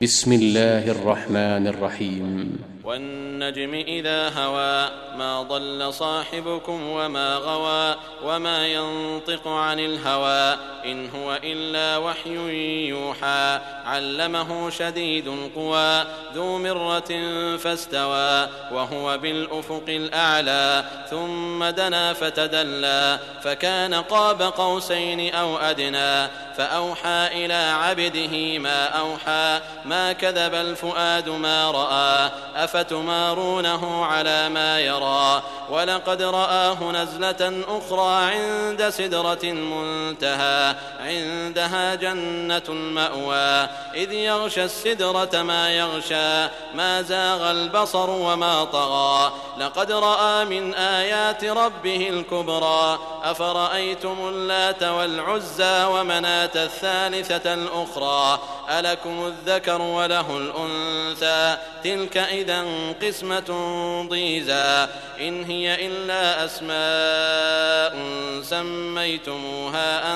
بسم الله الرحمن الرحيم. والنجم إذا هوى ما ضل صاحبكم وما غوى وما ينطق عن الهوى إن هو إلا وحي يوحى علمه شديد القوى ذو مرة فاستوى وهو بالأفق الأعلى ثم دنا فتدلى فكان قاب قوسين أو أدنى فأوحى إلى عبده ما أوحى ما كذب الفؤاد ما رأى أفتمارونه على ما يرى ولقد رآه نزلة أخرى عند سدرة المنتهى عندها جنة المأوى إذ يغشى السدرة ما يغشى ما زاغ البصر وما طغى لقد رأى من آيات ربه الكبرى أفرأيتم اللات والعزى ومناة الثالثة الأخرى ألكم الذكر وله الأنثى تلك إذا قسمة ضيزى إن هي إلا أسماء سميتموها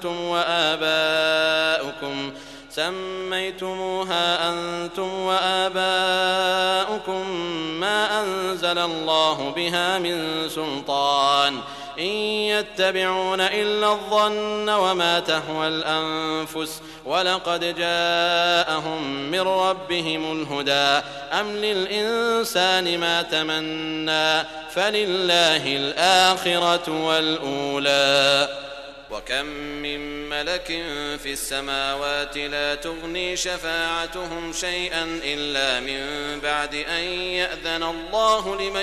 أنتم وآباؤكم ما أنزل الله بها من سلطان إن يتبعون إلا الظن وما تهوى الأنفس ولقد جاءهم من ربهم الهدى أم للإنسان ما تمنى فلله الآخرة والأولى وكم من ملك في السماوات لا تغني شفاعتهم شيئا إلا من بعد أن يأذن الله لمن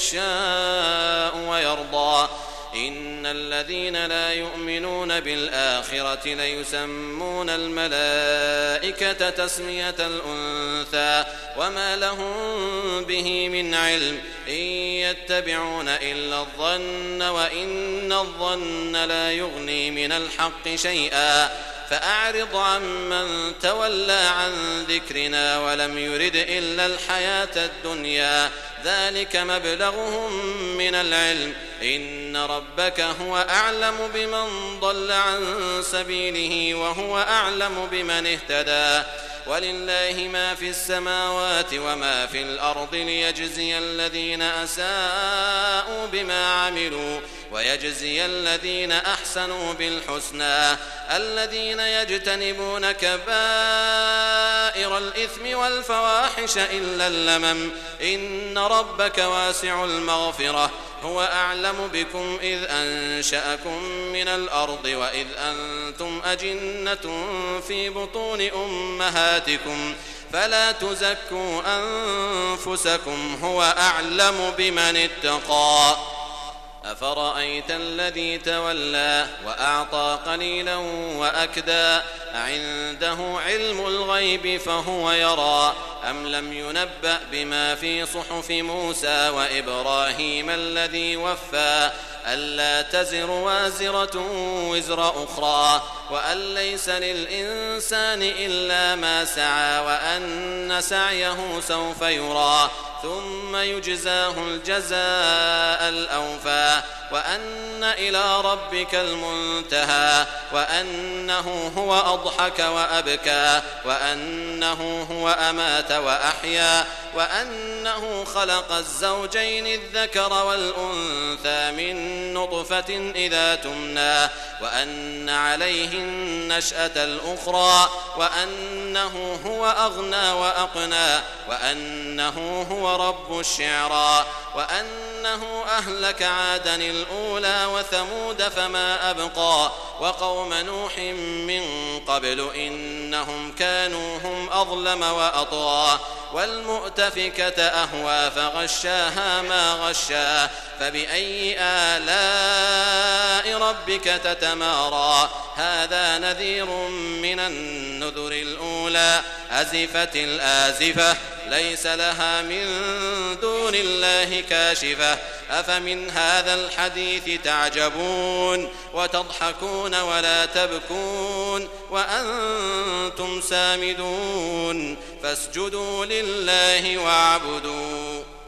يشاء ويرضى إن الذين لا يؤمنون بالآخرة ليسمون الملائكة تسمية الأنثى وما لهم به من علم إن يتبعون إلا الظن وإن الظن لا يغني من الحق شيئا فأعرض عمن تولى عن ذكرنا ولم يرد إلا الحياة الدنيا ذلك مبلغهم من العلم إن ربك هو أعلم بمن ضل عن سبيله وهو أعلم بمن اهتدى ولله ما في السماوات وما في الأرض ليجزي الذين أساءوا بما عملوا ويجزي الذين أحسنوا بالحسنى الذين يجتنبون كبائر الإثم والفواحش إلا اللمم إن ربك واسع المغفرة هو أعلم بكم إذ أنشأكم من الأرض وإذ أنتم أجنة في بطون أمهاتكم فلا تزكوا أنفسكم هو أعلم بمن اتقى أفرأيت الذي تولى وأعطى قليلا وأكدى عنده علم الغيب فهو يرى أم لم ينبأ بما في صحف موسى وإبراهيم الذي وفى ألا تزر وازرة وزر أخرى وأن ليس للإنسان إلا ما سعى وأن سعيه سوف يرى ثم يجزاه الجزاء الأوفى وأن إلى ربك المنتهى وأنه هو أضحك وأبكى وأنه هو أمات وأحيا وأنه خلق الزوجين الذكر والأنثى من نطفة إذا تمنى وأن عليه النشأة الأخرى وأنه هو أغنى وأقنى وأنه هو رب الشعرى وأنه أهلك عادا الأولى وثمود فما أبقى وقوم نوح من قبل إنهم كانوا هم أظلم وأطغى والمؤتفكة أهوى فغشاها ما غشا فبأي آلاء ربك تتمارى هذا نذير من النذر الأولى أزفت الآزفة ليس لها من دون الله كاشفة أفمن هذا الحديث تعجبون وتضحكون ولا تبكون وأنتم سامدون فاسجدوا لله واعبدوا